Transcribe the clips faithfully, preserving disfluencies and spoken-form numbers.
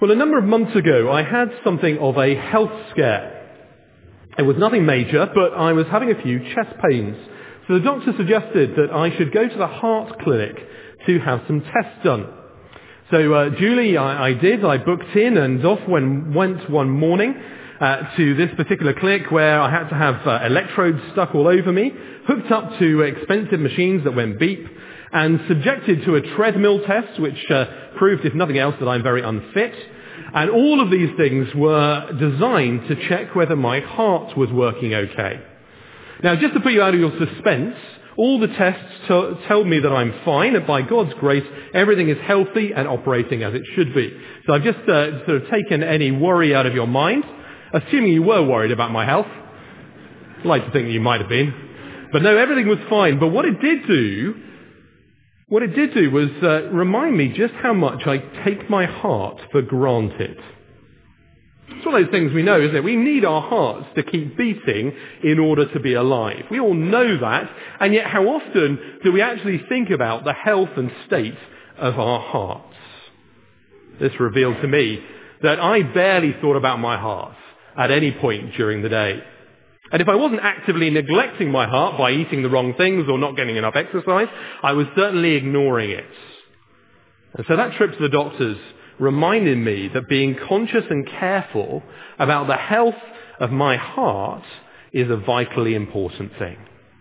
Well, a number of months ago, I had something of a health scare. It was nothing major, but I was having a few chest pains. So the doctor suggested that I should go to the heart clinic to have some tests done. So uh, duly I, I did. I booked in and off when went one morning uh, to this particular clinic where I had to have uh, electrodes stuck all over me, hooked up to expensive machines that went beep, and subjected to a treadmill test, which uh, proved, if nothing else, that I'm very unfit. And all of these things were designed to check whether my heart was working okay. Now, just to put you out of your suspense, all the tests t- tell me that I'm fine, and by God's grace, everything is healthy and operating as it should be. So I've just uh, sort of taken any worry out of your mind, assuming you were worried about my health. I'd like to think that you might have been. But no, everything was fine. But what it did do What it did do was uh, remind me just how much I take my heart for granted. It's one of those things we know, isn't it? We need our hearts to keep beating in order to be alive. We all know that, and yet how often do we actually think about the health and state of our hearts? This revealed to me that I barely thought about my heart at any point during the day. And if I wasn't actively neglecting my heart by eating the wrong things or not getting enough exercise, I was certainly ignoring it. And so that trip to the doctors reminded me that being conscious and careful about the health of my heart is a vitally important thing.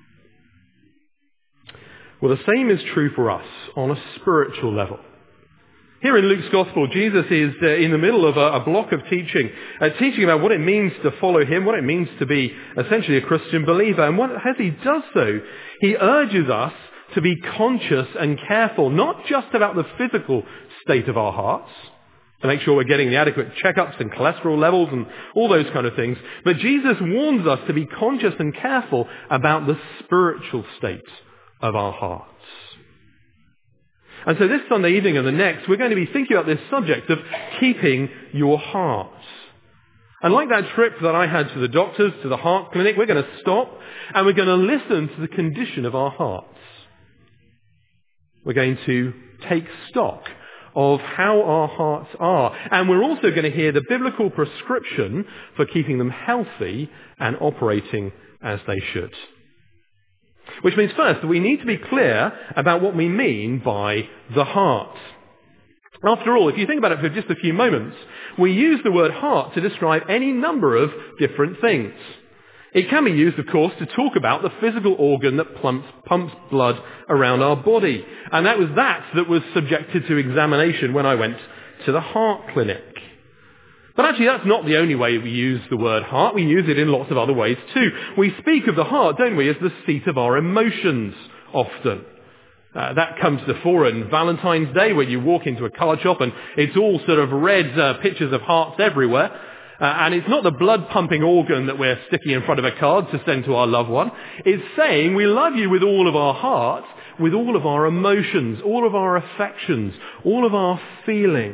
Well, the same is true for us on a spiritual level. Here in Luke's Gospel, Jesus is uh, in the middle of a, a block of teaching, uh, teaching about what it means to follow him, what it means to be essentially a Christian believer. And what, as he does so, he urges us to be conscious and careful, not just about the physical state of our hearts, to make sure we're getting the adequate checkups and cholesterol levels and all those kind of things, but Jesus warns us to be conscious and careful about the spiritual state of our hearts. And so this Sunday evening and the next, we're going to be thinking about this subject of keeping your heart. And like that trip that I had to the doctors, to the heart clinic, we're going to stop and we're going to listen to the condition of our hearts. We're going to take stock of how our hearts are. And we're also going to hear the biblical prescription for keeping them healthy and operating as they should. Which means first that we need to be clear about what we mean by the heart. After all, if you think about it for just a few moments, we use the word heart to describe any number of different things. It can be used, of course, to talk about the physical organ that pumps, pumps blood around our body. And that was that that was subjected to examination when I went to the heart clinic. But actually, that's not the only way we use the word heart. We use it in lots of other ways too. We speak of the heart, don't we, as the seat of our emotions often. Uh, that comes to the fore on Valentine's Day when you walk into a card shop and it's all sort of red uh, pictures of hearts everywhere. Uh, and it's not the blood-pumping organ that we're sticking in front of a card to send to our loved one. It's saying we love you with all of our heart, with all of our emotions, all of our affections, all of our feelings.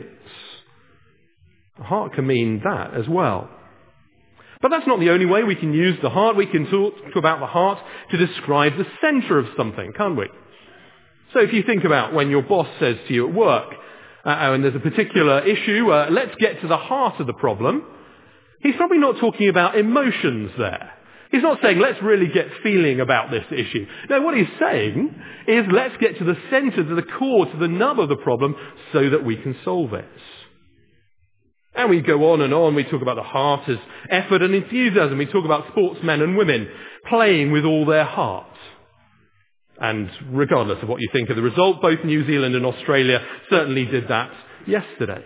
The heart can mean that as well. But that's not the only way we can use the heart. We can talk about the heart to describe the centre of something, can't we? So if you think about when your boss says to you at work, uh, and there's a particular issue, uh, let's get to the heart of the problem, he's probably not talking about emotions there. He's not saying, let's really get feeling about this issue. No, what he's saying is, let's get to the centre, to the core, to the nub of the problem so that we can solve it. And we go on and on. We talk about the heart as effort and enthusiasm. We talk about sportsmen and women playing with all their heart. And regardless of what you think of the result, both New Zealand and Australia certainly did that yesterday.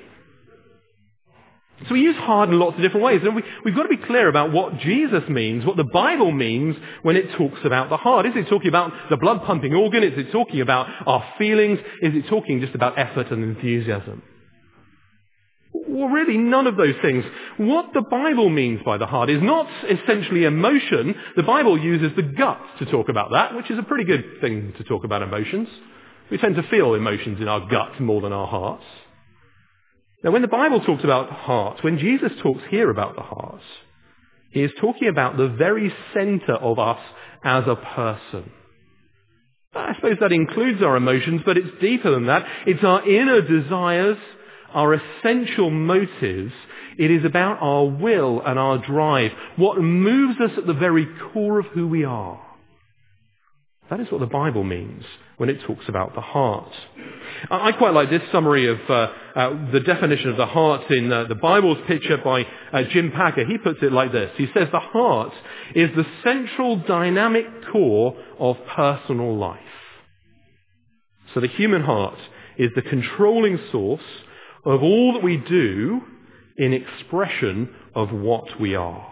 So we use heart in lots of different ways. And we, we've got to be clear about what Jesus means, what the Bible means when it talks about the heart. Is it talking about the blood-pumping organ? Is it talking about our feelings? Is it talking just about effort and enthusiasm? Well, really, none of those things. What the Bible means by the heart is not essentially emotion. The Bible uses the gut to talk about that, which is a pretty good thing to talk about emotions. We tend to feel emotions in our gut more than our hearts. Now, when the Bible talks about heart, when Jesus talks here about the heart, he is talking about the very centre of us as a person. I suppose that includes our emotions, but it's deeper than that. It's our inner desires, our essential motives. It is about our will and our drive, what moves us at the very core of who we are. That is what the Bible means when it talks about the heart. I quite like this summary of uh, uh, the definition of the heart in uh, the Bible's picture by uh, Jim Packer. He puts it like this. He says the heart is the central dynamic core of personal life. So the human heart is the controlling source of all that we do in expression of what we are.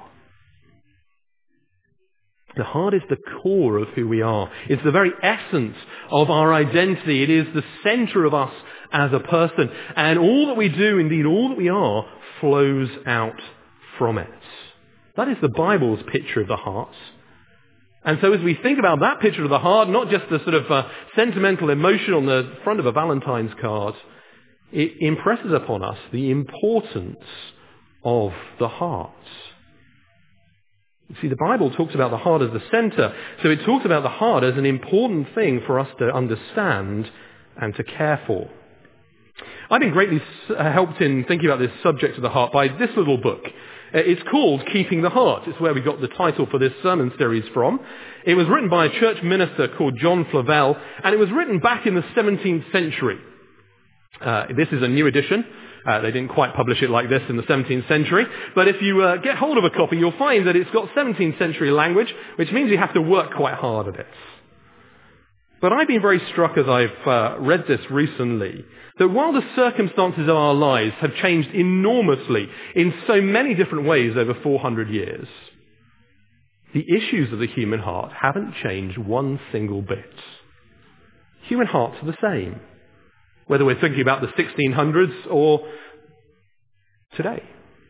The heart is the core of who we are. It's the very essence of our identity. It is the center of us as a person. And all that we do, indeed all that we are, flows out from it. That is the Bible's picture of the heart. And so as we think about that picture of the heart, not just the sort of uh, sentimental emotion on the front of a Valentine's card, it impresses upon us the importance of the heart. You see, the Bible talks about the heart as the center, so it talks about the heart as an important thing for us to understand and to care for. I've been greatly helped in thinking about this subject of the heart by this little book. It's called Keeping the Heart. It's where we got the title for this sermon series from. It was written by a church minister called John Flavel, and it was written back in the seventeenth century. Uh, this is a new edition. Uh, they didn't quite publish it like this in the seventeenth century. But if you uh, get hold of a copy, you'll find that it's got seventeenth century language, which means you have to work quite hard at it. But I've been very struck as I've uh, read this recently, that while the circumstances of our lives have changed enormously in so many different ways over four hundred years, the issues of the human heart haven't changed one single bit. Human hearts are the same, whether we're thinking about the sixteen hundreds or today.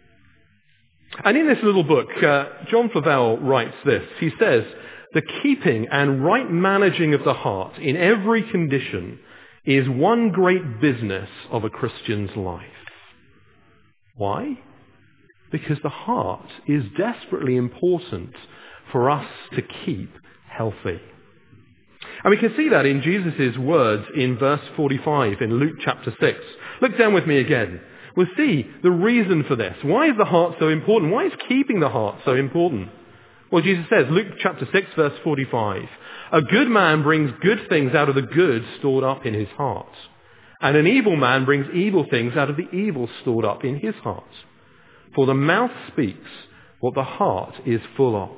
And in this little book, uh, John Flavel writes this. He says, the keeping and right managing of the heart in every condition is one great business of a Christian's life. Why? Because the heart is desperately important for us to keep healthy. And we can see that in Jesus' words in verse forty-five in Luke chapter six. Look down with me again. We'll see the reason for this. Why is the heart so important? Why is keeping the heart so important? Well, Jesus says, Luke chapter six, verse forty-five, a good man brings good things out of the good stored up in his heart, and an evil man brings evil things out of the evil stored up in his heart. For the mouth speaks what the heart is full of.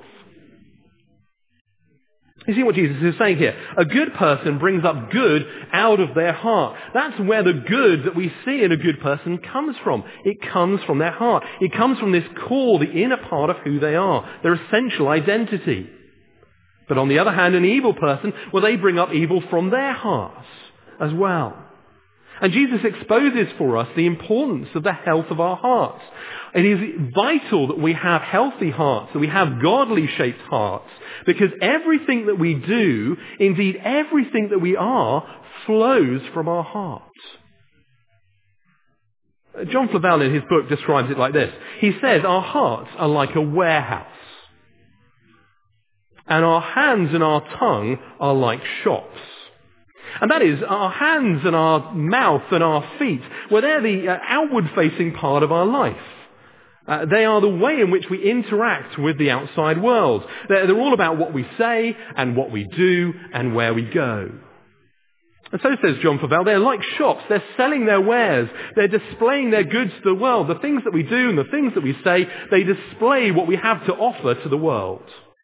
You see what Jesus is saying here? A good person brings up good out of their heart. That's where the good that we see in a good person comes from. It comes from their heart. It comes from this core, the inner part of who they are, their essential identity. But on the other hand, an evil person, well, they bring up evil from their hearts as well. And Jesus exposes for us the importance of the health of our hearts. It is vital that we have healthy hearts, that we have godly shaped hearts, because everything that we do, indeed everything that we are, flows from our hearts. John Flavel in his book describes it like this. He says our hearts are like a warehouse, and our hands and our tongue are like shops. And that is, our hands and our mouth and our feet, well, they're the uh, outward-facing part of our life. Uh, they are the way in which we interact with the outside world. They're, they're all about what we say and what we do and where we go. And so says John Flavel, they're like shops. They're selling their wares. They're displaying their goods to the world. The things that we do and the things that we say, they display what we have to offer to the world.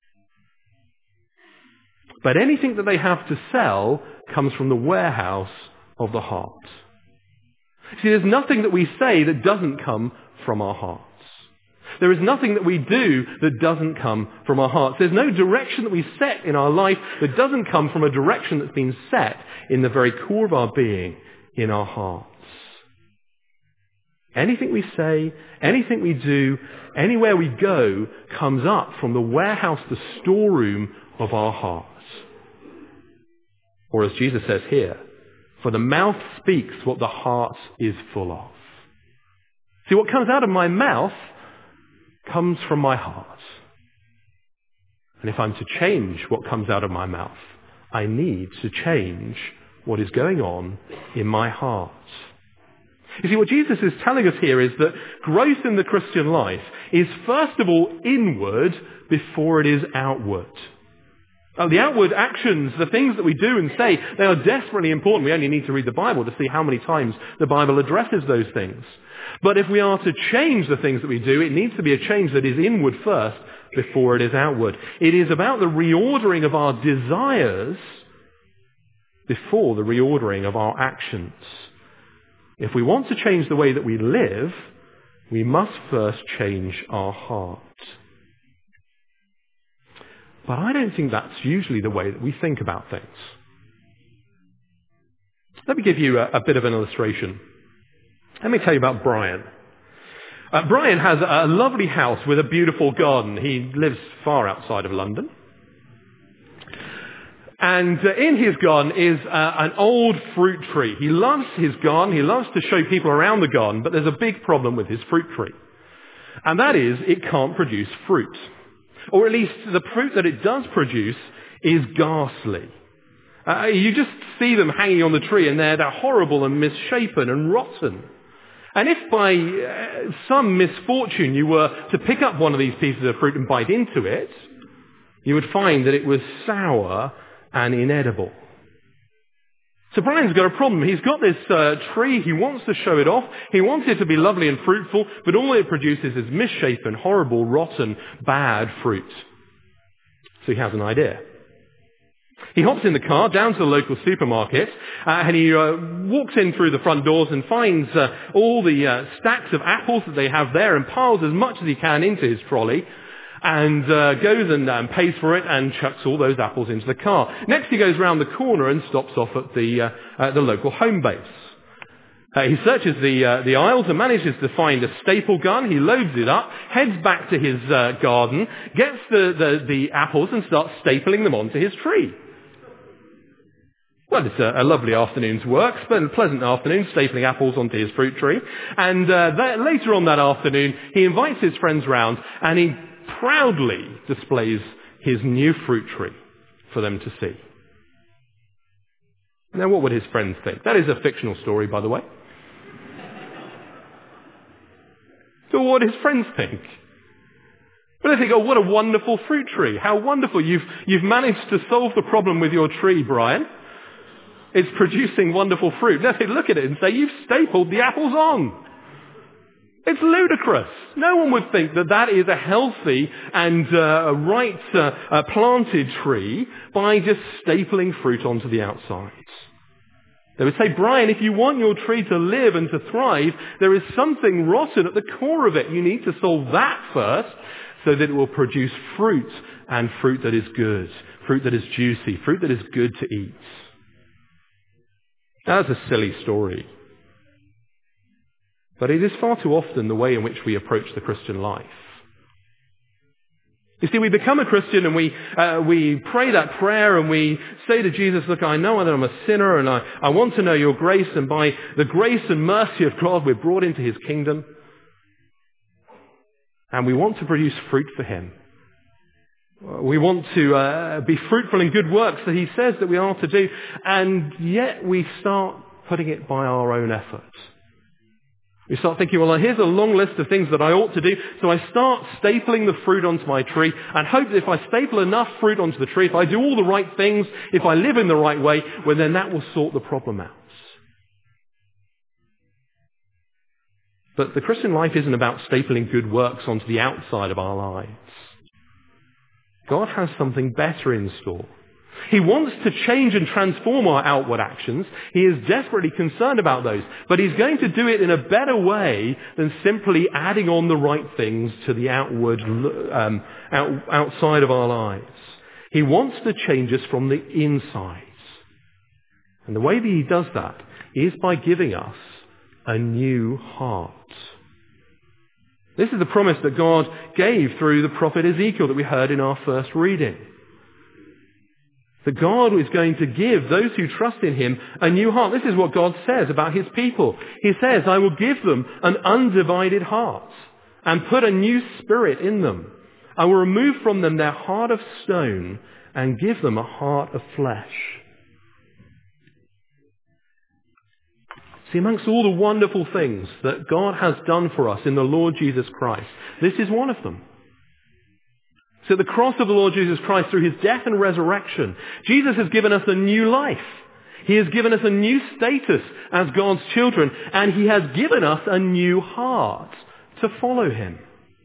But anything that they have to sell comes from the warehouse of the heart. See, there's nothing that we say that doesn't come from our hearts. There is nothing that we do that doesn't come from our hearts. There's no direction that we set in our life that doesn't come from a direction that's been set in the very core of our being, in our hearts. Anything we say, anything we do, anywhere we go, comes up from the warehouse, the storeroom of our hearts. Or as Jesus says here, for the mouth speaks what the heart is full of. See, what comes out of my mouth comes from my heart. And if I'm to change what comes out of my mouth, I need to change what is going on in my heart. You see, what Jesus is telling us here is that growth in the Christian life is first of all inward before it is outward. Now, the outward actions, the things that we do and say, they are desperately important. We only need to read the Bible to see how many times the Bible addresses those things. But if we are to change the things that we do, it needs to be a change that is inward first before it is outward. It is about the reordering of our desires before the reordering of our actions. If we want to change the way that we live, we must first change our heart. But I don't think that's usually the way that we think about things. Let me give you a, a bit of an illustration. Let me tell you about Brian. Uh, Brian has a lovely house with a beautiful garden. He lives far outside of London. And uh, in his garden is uh, an old fruit tree. He loves his garden. He loves to show people around the garden, but there's a big problem with his fruit tree. And that is, it can't produce fruit. Or at least the fruit that it does produce is ghastly. Uh, you just see them hanging on the tree and they're, they're horrible and misshapen and rotten. And if by uh, some misfortune you were to pick up one of these pieces of fruit and bite into it, you would find that it was sour and inedible. So Brian's got a problem. He's got this uh, tree. He wants to show it off. He wants it to be lovely and fruitful, but all it produces is misshapen, horrible, rotten, bad fruit. So he has an idea. He hops in the car down to the local supermarket, uh, and he uh, walks in through the front doors and finds uh, all the uh, stacks of apples that they have there and piles as much as he can into his trolley, and uh, goes and um, pays for it and chucks all those apples into the car. Next he goes round the corner and stops off at the, uh, at the local home base. Uh, he searches the, uh, the aisles and manages to find a staple gun. He loads it up, heads back to his uh, garden, gets the, the, the apples and starts stapling them onto his tree. Well, it's a, a lovely afternoon's work, a pleasant afternoon, stapling apples onto his fruit tree. And uh, that, later on that afternoon, he invites his friends round and he proudly displays his new fruit tree for them to see. Now, what would his friends think? That is a fictional story, by the way. So what would his friends think? Well, they think, oh, what a wonderful fruit tree. How wonderful. You've, you've managed to solve the problem with your tree, Brian. It's producing wonderful fruit. Now they look at it and say, you've stapled the apples on. It's ludicrous. No one would think that that is a healthy and uh, right uh, uh, planted tree by just stapling fruit onto the outside. They would say, Brian, if you want your tree to live and to thrive, there is something rotten at the core of it. You need to solve that first so that it will produce fruit, and fruit that is good, fruit that is juicy, fruit that is good to eat. That's a silly story. But it is far too often the way in which we approach the Christian life. You see, we become a Christian and we uh, we pray that prayer and we say to Jesus, look, I know that I'm a sinner and I, I want to know your grace, and by the grace and mercy of God we're brought into his kingdom. And we want to produce fruit for him. We want to uh, be fruitful in good works that he says that we are to do, and yet we start putting it by our own efforts. We start thinking, well, here's a long list of things that I ought to do, so I start stapling the fruit onto my tree and hope that if I staple enough fruit onto the tree, if I do all the right things, if I live in the right way, well, then that will sort the problem out. But the Christian life isn't about stapling good works onto the outside of our lives. God has something better in store. He wants to change and transform our outward actions. He is desperately concerned about those. But he's going to do it in a better way than simply adding on the right things to the outward, um, out, outside of our lives. He wants to change us from the inside. And the way that he does that is by giving us a new heart. This is the promise that God gave through the prophet Ezekiel that we heard in our first reading. That God is going to give those who trust in him a new heart. This is what God says about his people. He says, I will give them an undivided heart and put a new spirit in them. I will remove from them their heart of stone and give them a heart of flesh. See, amongst all the wonderful things that God has done for us in the Lord Jesus Christ, this is one of them. So at the cross of the Lord Jesus Christ, through his death and resurrection, Jesus has given us a new life. He has given us a new status as God's children, and he has given us a new heart to follow him.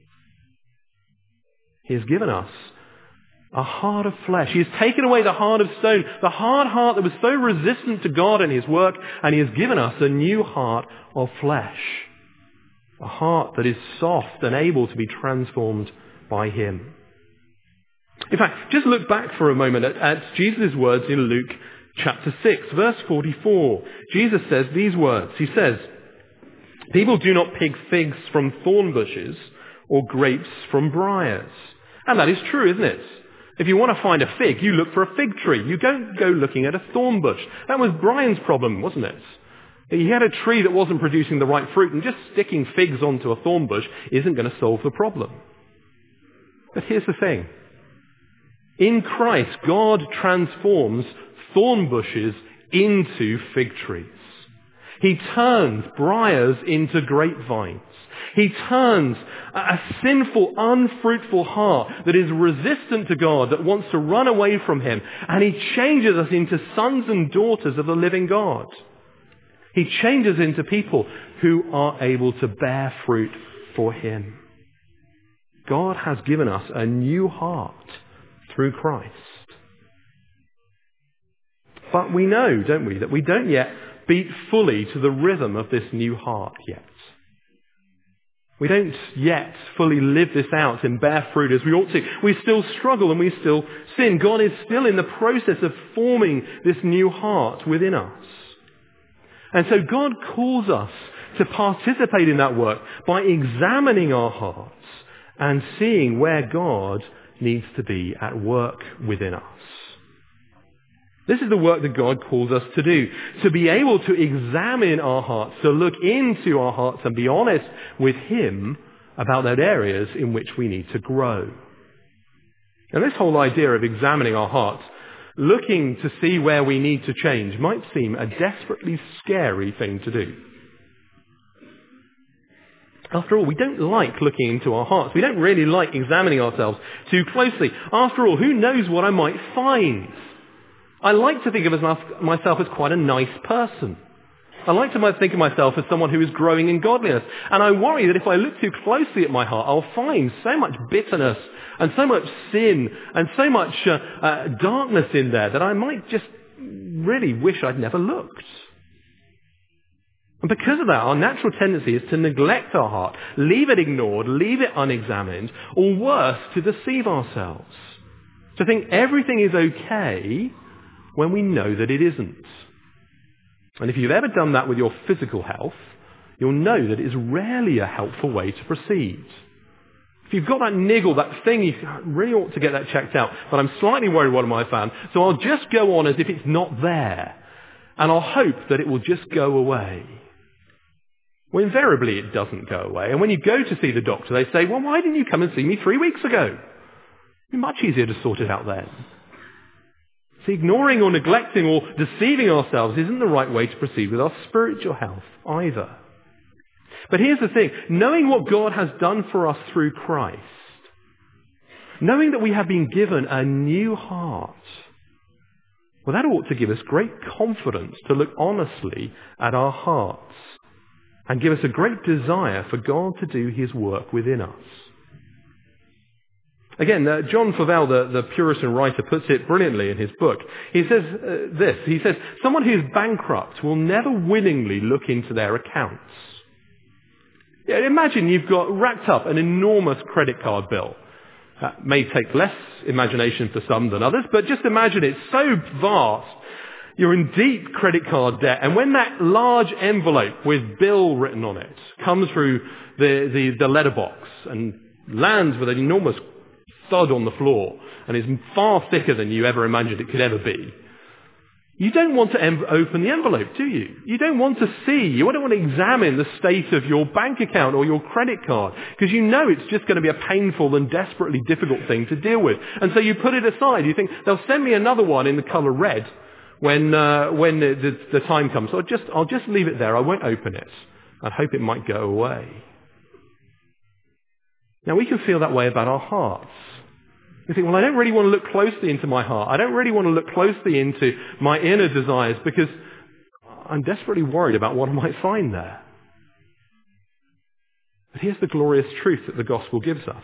He has given us a heart of flesh. He has taken away the heart of stone, the hard heart that was so resistant to God and his work, and he has given us a new heart of flesh. A heart that is soft and able to be transformed by him. In fact, just look back for a moment at, at Jesus' words in Luke chapter six, verse forty-four. Jesus says these words. He says, "People do not pick figs from thorn bushes or grapes from briars." And that is true, isn't it? If you want to find a fig, you look for a fig tree. You don't go looking at a thorn bush. That was Brian's problem, wasn't it? He had a tree that wasn't producing the right fruit, and just sticking figs onto a thorn bush isn't going to solve the problem. But here's the thing. In Christ, God transforms thorn bushes into fig trees. He turns briars into grapevines. He turns a sinful, unfruitful heart that is resistant to God, that wants to run away from him, and he changes us into sons and daughters of the living God. He changes into people who are able to bear fruit for him. God has given us a new heart through Christ. But we know, don't we, that we don't yet beat fully to the rhythm of this new heart yet. We don't yet fully live this out and bear fruit as we ought to. We still struggle and we still sin. God is still in the process of forming this new heart within us. And so God calls us to participate in that work by examining our hearts and seeing where God needs to be at work within us. This is the work that God calls us to do, to be able to examine our hearts, to look into our hearts and be honest with him about those areas in which we need to grow. And this whole idea of examining our hearts, looking to see where we need to change, might seem a desperately scary thing to do. After all, we don't like looking into our hearts. We don't really like examining ourselves too closely. After all, who knows what I might find? I like to think of myself as quite a nice person. I like to think of myself as someone who is growing in godliness. And I worry that if I look too closely at my heart, I'll find so much bitterness and so much sin and so much uh, uh, darkness in there that I might just really wish I'd never looked. And because of that, our natural tendency is to neglect our heart, leave it ignored, leave it unexamined, or worse, to deceive ourselves. To think everything is okay when we know that it isn't. And if you've ever done that with your physical health, you'll know that it is rarely a helpful way to proceed. If you've got that niggle, that thing, you really ought to get that checked out. But I'm slightly worried what I might find, so I'll just go on as if it's not there. And I'll hope that it will just go away. Well, invariably it doesn't go away. And when you go to see the doctor, they say, well, why didn't you come and see me three weeks ago? It'd be much easier to sort it out then. See, ignoring or neglecting or deceiving ourselves isn't the right way to proceed with our spiritual health either. But here's the thing. Knowing what God has done for us through Christ, knowing that we have been given a new heart, well, that ought to give us great confidence to look honestly at our hearts and give us a great desire for God to do his work within us. Again, uh, John Flavel, the, the Puritan writer, puts it brilliantly in his book. He says uh, this, he says, someone who is bankrupt will never willingly look into their accounts. Yeah, imagine you've got racked up an enormous credit card bill. That may take less imagination for some than others, but just imagine it's so vast. You're in deep credit card debt, and when that large envelope with bill written on it comes through the, the, the letterbox and lands with an enormous thud on the floor and is far thicker than you ever imagined it could ever be, you don't want to em- open the envelope, do you? You don't want to see, you don't want to examine the state of your bank account or your credit card, because you know it's just going to be a painful and desperately difficult thing to deal with. And so you put it aside. You think, they'll send me another one in the colour red. when uh, when the, the, the time comes. I'll just, I'll just leave it there. I won't open it. I hope it might go away. Now, we can feel that way about our hearts. We think, well, I don't really want to look closely into my heart. I don't really want to look closely into my inner desires because I'm desperately worried about what I might find there. But here's the glorious truth that the gospel gives us.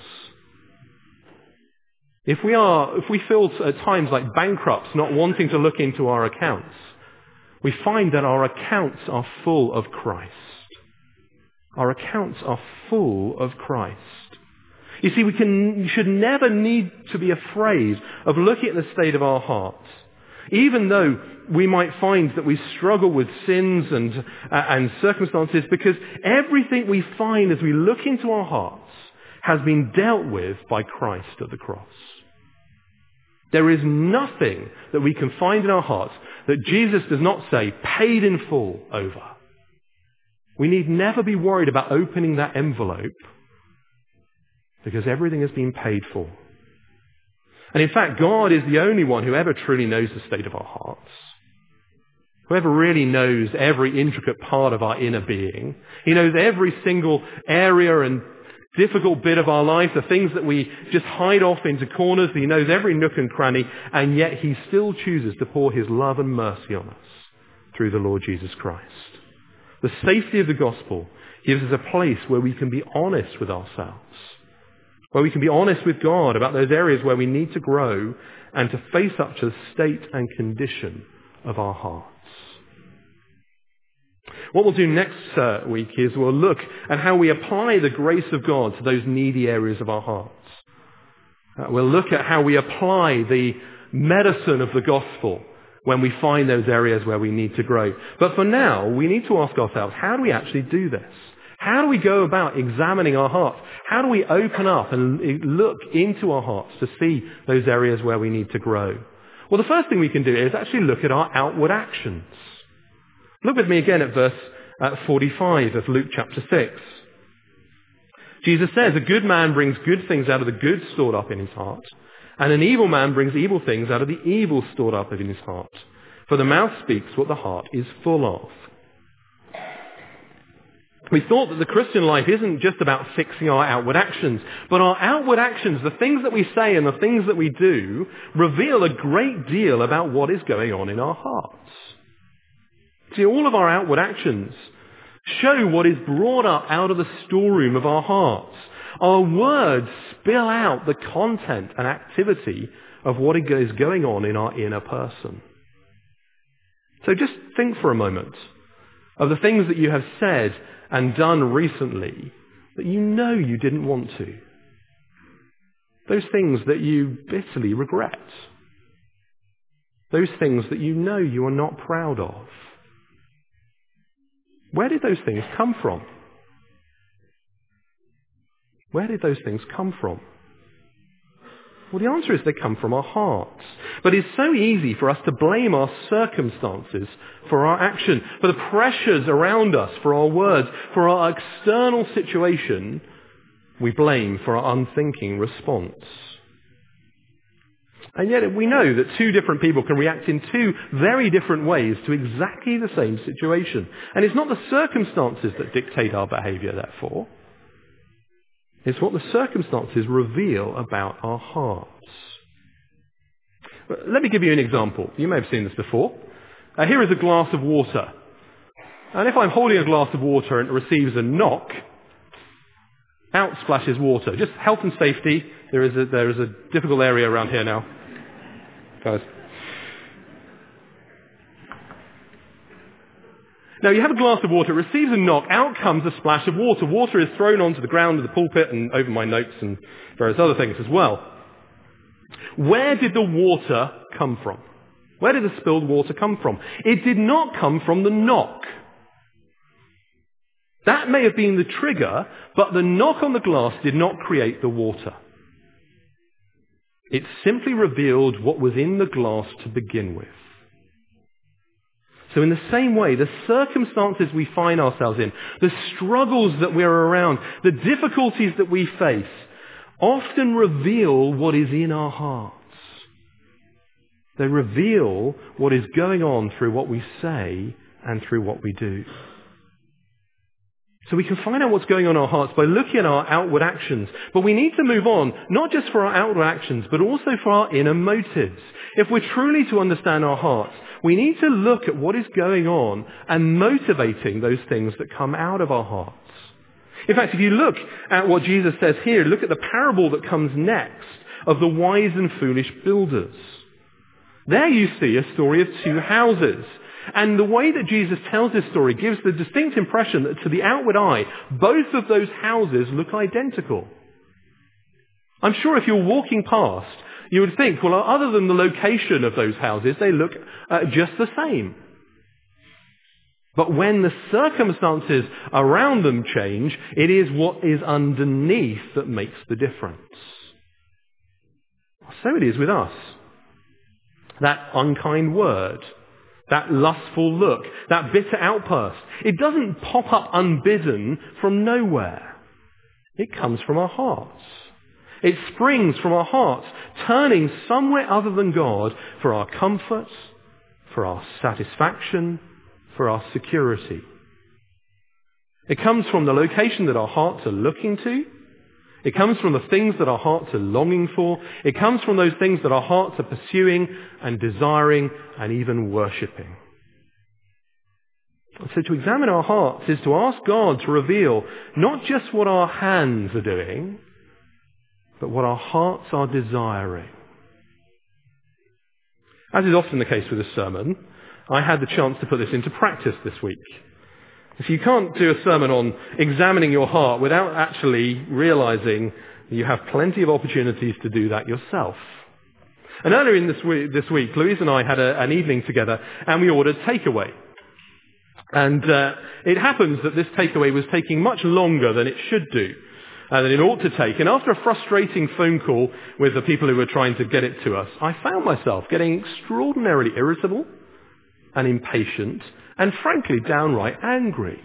If we are, if we feel at times like bankrupts not wanting to look into our accounts, we find that our accounts are full of Christ. Our accounts are full of Christ. You see, we can, we should never need to be afraid of looking at the state of our hearts. Even though we might find that we struggle with sins and, uh, and circumstances, because everything we find as we look into our hearts has been dealt with by Christ at the cross. There is nothing that we can find in our hearts that Jesus does not say, paid in full over. We need never be worried about opening that envelope because everything has been paid for. And in fact, God is the only one who ever truly knows the state of our hearts. Whoever really knows every intricate part of our inner being. He knows every single area and difficult bit of our life, the things that we just hide off into corners. He knows every nook and cranny, and yet he still chooses to pour his love and mercy on us through the Lord Jesus Christ. The safety of the gospel gives us a place where we can be honest with ourselves, where we can be honest with God about those areas where we need to grow and to face up to the state and condition of our hearts. What we'll do next uh, week is we'll look at how we apply the grace of God to those needy areas of our hearts. Uh, we'll look at how we apply the medicine of the gospel when we find those areas where we need to grow. But for now, we need to ask ourselves, how do we actually do this? How do we go about examining our hearts? How do we open up and look into our hearts to see those areas where we need to grow? Well, the first thing we can do is actually look at our outward actions. Look with me again at verse uh, forty-five of Luke chapter six. Jesus says, a good man brings good things out of the good stored up in his heart, and an evil man brings evil things out of the evil stored up in his heart. For the mouth speaks what the heart is full of. We thought that the Christian life isn't just about fixing our outward actions, but our outward actions, the things that we say and the things that we do, reveal a great deal about what is going on in our hearts. See, all of our outward actions show what is brought up out of the storeroom of our hearts. Our words spill out the content and activity of what is going on in our inner person. So just think for a moment of the things that you have said and done recently that you know you didn't want to. Those things that you bitterly regret. Those things that you know you are not proud of. Where did those things come from? Where did those things come from? Well, the answer is they come from our hearts. But it's so easy for us to blame our circumstances for our action, for the pressures around us, for our words, for our external situation. We blame for our unthinking response. And yet we know that two different people can react in two very different ways to exactly the same situation. And it's not the circumstances that dictate our behavior, therefore. It's what the circumstances reveal about our hearts. Let me give you an example. You may have seen this before. Uh, here is a glass of water. And if I'm holding a glass of water and it receives a knock, out splashes water. Just health and safety. There is a, there is a difficult area around here now. Guys. Now, you have a glass of water, it receives a knock, out comes a splash of water. Water is thrown onto the ground of the pulpit and over my notes and various other things as well. Where did the water come from? Where did the spilled water come from? It did not come from the knock. That may have been the trigger, but the knock on the glass did not create the water. It simply revealed what was in the glass to begin with. So in the same way, the circumstances we find ourselves in, the struggles that we're around, the difficulties that we face, often reveal what is in our hearts. They reveal what is going on through what we say and through what we do. So we can find out what's going on in our hearts by looking at our outward actions. But we need to move on, not just for our outward actions, but also for our inner motives. If we're truly to understand our hearts, we need to look at what is going on and motivating those things that come out of our hearts. In fact, if you look at what Jesus says here, look at the parable that comes next of the wise and foolish builders. There you see a story of two houses. And the way that Jesus tells this story gives the distinct impression that to the outward eye, both of those houses look identical. I'm sure if you're walking past, you would think, well, other than the location of those houses, they look uh, just the same. But when the circumstances around them change, it is what is underneath that makes the difference. So it is with us. That unkind word, that lustful look, that bitter outburst, it doesn't pop up unbidden from nowhere. It comes from our hearts. It springs from our hearts, turning somewhere other than God for our comfort, for our satisfaction, for our security. It comes from the location that our hearts are looking to. It comes from the things that our hearts are longing for. It comes from those things that our hearts are pursuing and desiring and even worshipping. So to examine our hearts is to ask God to reveal not just what our hands are doing, but what our hearts are desiring. As is often the case with a sermon, I had the chance to put this into practice this week. If you can't do a sermon on examining your heart without actually realizing you have plenty of opportunities to do that yourself. And earlier in this week, this week Louise and I had a, an evening together and we ordered takeaway. And uh, it happens that this takeaway was taking much longer than it should do, uh, than it ought to take. And after a frustrating phone call with the people who were trying to get it to us, I found myself getting extraordinarily irritable and impatient and frankly downright angry.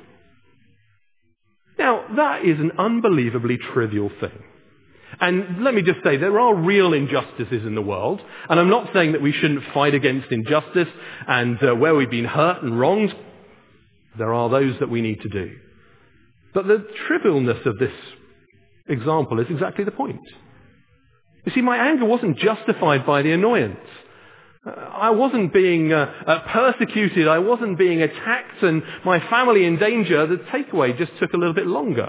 Now, that is an unbelievably trivial thing. And let me just say, there are real injustices in the world, and I'm not saying that we shouldn't fight against injustice and uh, where we've been hurt and wronged. There are those that we need to do. But the trivialness of this example is exactly the point. You see, my anger wasn't justified by the annoyance. I wasn't being uh, uh, persecuted. I wasn't being attacked and my family in danger. The takeaway just took a little bit longer.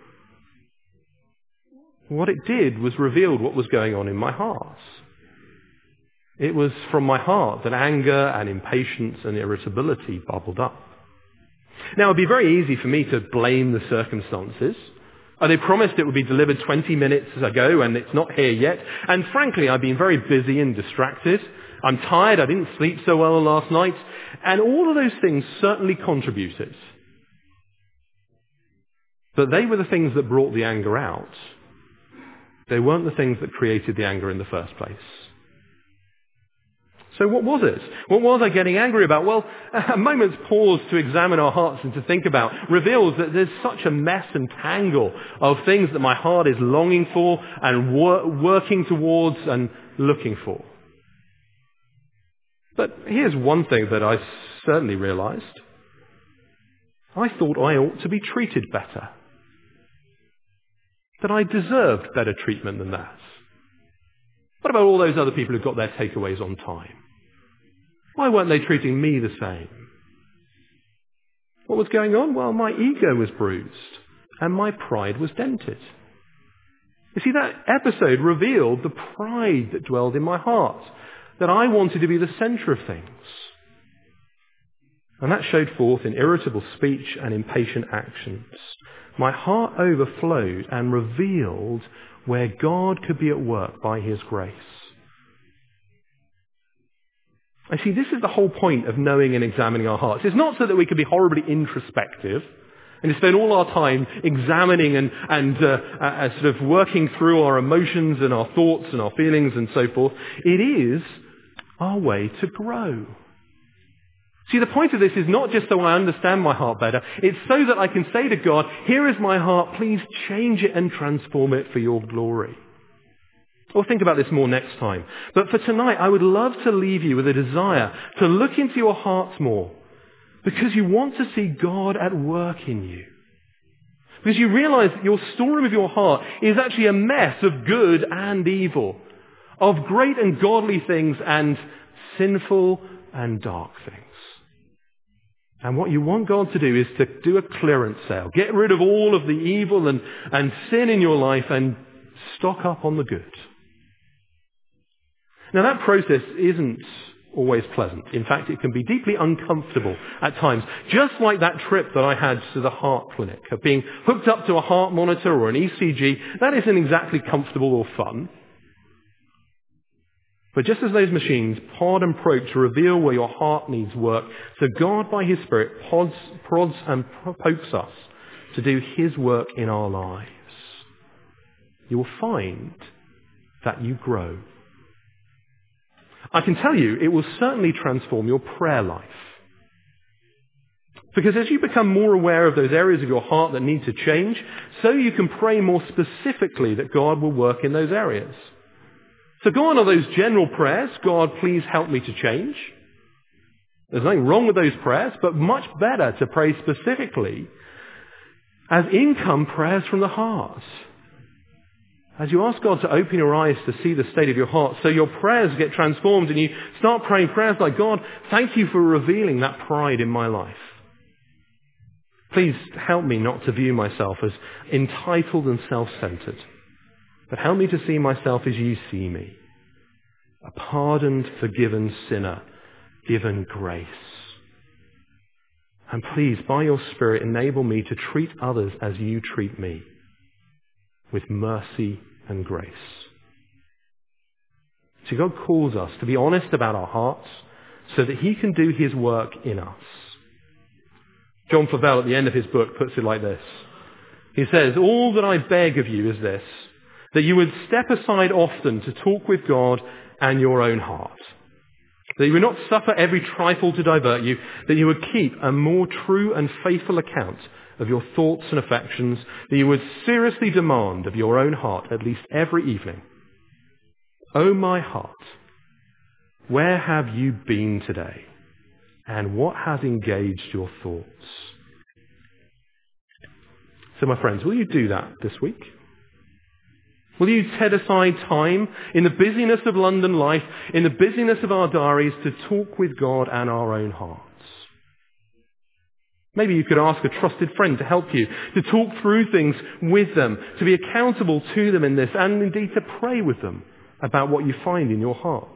What it did was revealed what was going on in my heart. It was from my heart that anger and impatience and irritability bubbled up. Now, it would be very easy for me to blame the circumstances. Uh, they promised it would be delivered twenty minutes ago and it's not here yet. And frankly, I've been very busy and distracted. I'm tired, I didn't sleep so well last night, and all of those things certainly contributed. But they were the things that brought the anger out. They weren't the things that created the anger in the first place. So what was it? What was I getting angry about? Well, a moment's pause to examine our hearts and to think about reveals that there's such a mess and tangle of things that my heart is longing for and wor- working towards and looking for. But here's one thing that I certainly realized. I thought I ought to be treated better. That I deserved better treatment than that. What about all those other people who got their takeaways on time? Why weren't they treating me the same? What was going on? Well, my ego was bruised and my pride was dented. You see, that episode revealed the pride that dwelled in my heart, that I wanted to be the center of things. And that showed forth in irritable speech and impatient actions. My heart overflowed and revealed where God could be at work by his grace. I see, this is the whole point of knowing and examining our hearts. It's not so that we can be horribly introspective and to spend all our time examining and, and uh, uh, sort of working through our emotions and our thoughts and our feelings and so forth. It is our way to grow. See, the point of this is not just so I understand my heart better. It's so that I can say to God, here is my heart, please change it and transform it for your glory. Or think about this more next time. But for tonight, I would love to leave you with a desire to look into your hearts more, because you want to see God at work in you. Because you realize that your story of your heart is actually a mess of good and evil, of great and godly things and sinful and dark things. And what you want God to do is to do a clearance sale. Get rid of all of the evil and, and sin in your life and stock up on the good. Now that process isn't always pleasant. In fact, it can be deeply uncomfortable at times. Just like that trip that I had to the heart clinic, of being hooked up to a heart monitor or an E C G. That isn't exactly comfortable or fun. But just as those machines pod and probe to reveal where your heart needs work, so God by His Spirit pods, prods and pokes us to do His work in our lives. You will find that you grow. I can tell you it will certainly transform your prayer life. Because as you become more aware of those areas of your heart that need to change, so you can pray more specifically that God will work in those areas. So go on to those general prayers. God, please help me to change. There's nothing wrong with those prayers, but much better to pray specifically as income prayers from the heart. As you ask God to open your eyes to see the state of your heart, so your prayers get transformed and you start praying prayers like, God, thank you for revealing that pride in my life. Please help me not to view myself as entitled and self-centered. But help me to see myself as you see me, a pardoned, forgiven sinner, given grace. And please, by your Spirit, enable me to treat others as you treat me, with mercy and grace. So God calls us to be honest about our hearts so that He can do His work in us. John Flavel, at the end of his book, puts it like this. He says, all that I beg of you is this, that you would step aside often to talk with God and your own heart. That you would not suffer every trifle to divert you, that you would keep a more true and faithful account of your thoughts and affections, that you would seriously demand of your own heart at least every evening. O my heart, where have you been today? And what has engaged your thoughts? So my friends, will you do that this week? Will you set aside time in the busyness of London life, in the busyness of our diaries, to talk with God and our own hearts? Maybe you could ask a trusted friend to help you, to talk through things with them, to be accountable to them in this, and indeed to pray with them about what you find in your hearts.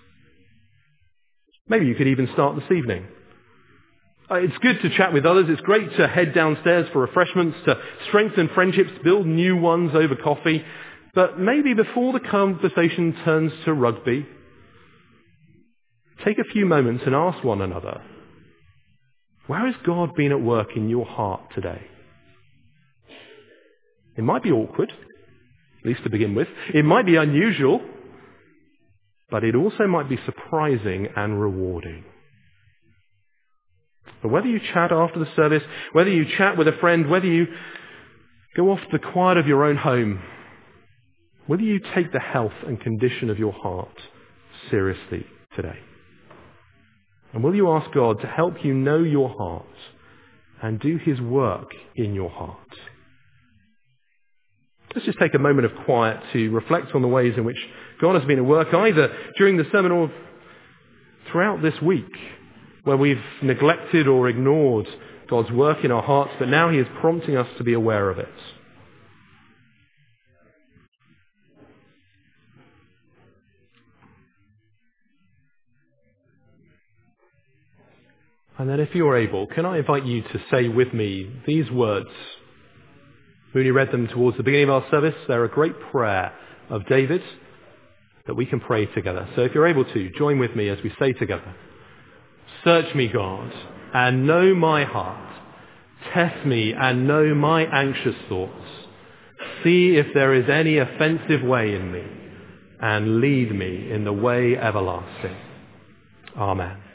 Maybe you could even start this evening. It's good to chat with others. It's great to head downstairs for refreshments, to strengthen friendships, build new ones over coffee. But maybe before the conversation turns to rugby, take a few moments and ask one another, where has God been at work in your heart today? It might be awkward, at least to begin with. It might be unusual, but it also might be surprising and rewarding. But whether you chat after the service, whether you chat with a friend, whether you go off to the quiet of your own home, whether you take the health and condition of your heart seriously today. And will you ask God to help you know your heart and do His work in your heart? Let's just take a moment of quiet to reflect on the ways in which God has been at work, either during the sermon or throughout this week, where we've neglected or ignored God's work in our hearts, but now He is prompting us to be aware of it. And then if you're able, can I invite you to say with me these words? Mooney read them towards the beginning of our service. They're a great prayer of David that we can pray together. So if you're able to, join with me as we say together. Search me, God, and know my heart. Test me and know my anxious thoughts. See if there is any offensive way in me, and lead me in the way everlasting. Amen.